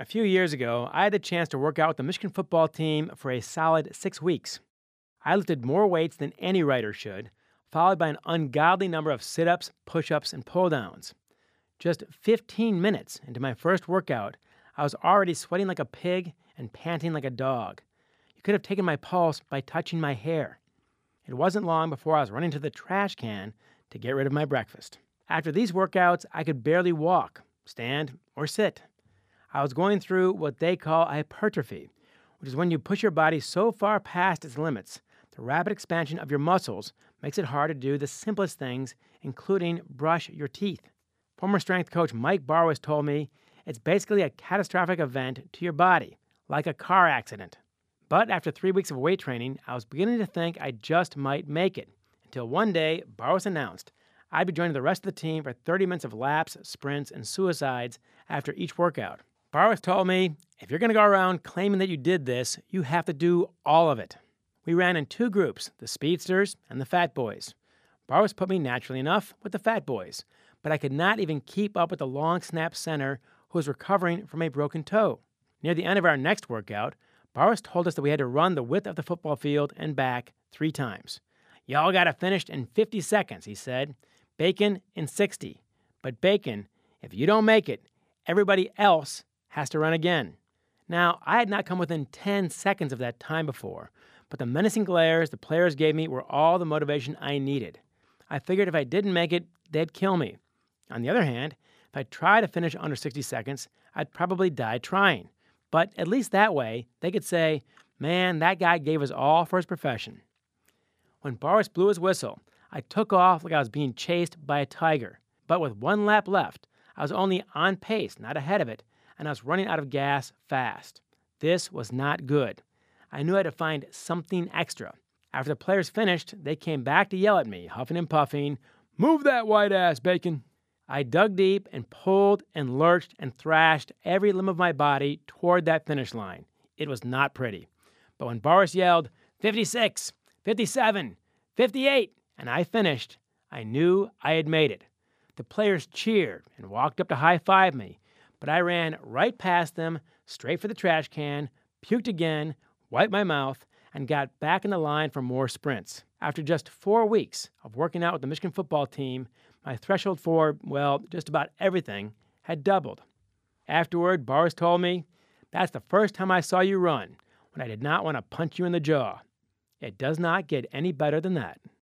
A few years ago, I had the chance to work out with the Michigan football team for a solid 6 weeks. I lifted more weights than any writer should, followed by an ungodly number of sit ups, push ups, and pull downs. Just 15 minutes into my first workout, I was already sweating like a pig and panting like a dog. You could have taken my pulse by touching my hair. It wasn't long before I was running to the trash can to get rid of my breakfast. After these workouts, I could barely walk, stand, or sit. I was going through what they call hypertrophy, which is when you push your body so far past its limits. The rapid expansion of your muscles makes it hard to do the simplest things, including brush your teeth. Former strength coach Mike Barwis told me it's basically a catastrophic event to your body, like a car accident. But after 3 weeks of weight training, I was beginning to think I just might make it, until one day Barwis announced I'd be joining the rest of the team for 30 minutes of laps, sprints, and suicides after each workout. Barwis told me, if you're going to go around claiming that you did this, you have to do all of it. We ran in two groups, the speedsters and the fat boys. Barwis put me naturally enough with the fat boys, but I could not even keep up with the long snap center who was recovering from a broken toe. Near the end of our next workout, Barwis told us that we had to run the width of the football field and back 3 times. Y'all got to finish in 50 seconds, he said. Bacon in 60. But Bacon, if you don't make it, everybody else has to run again. Now, I had not come within 10 seconds of that time before, but the menacing glares the players gave me were all the motivation I needed. I figured if I didn't make it, they'd kill me. On the other hand, if I tried to finish under 60 seconds, I'd probably die trying. But at least that way, they could say, man, that guy gave us all for his profession. When Barwis blew his whistle, I took off like I was being chased by a tiger. But with 1 lap left, I was only on pace, not ahead of it, and I was running out of gas fast. This was not good. I knew I had to find something extra. After the players finished, they came back to yell at me, huffing and puffing, "Move that white ass, Bacon!" I dug deep and pulled and lurched and thrashed every limb of my body toward that finish line. It was not pretty. But when Barwis yelled, 56, 57, 58, and I finished, I knew I had made it. The players cheered and walked up to high-five me, but I ran right past them, straight for the trash can, puked again, wiped my mouth, and got back in the line for more sprints. After just 4 weeks of working out with the Michigan football team, my threshold for, well, just about everything had doubled. Afterward, Barwis told me, "That's the first time I saw you run, when I did not want to punch you in the jaw." It does not get any better than that.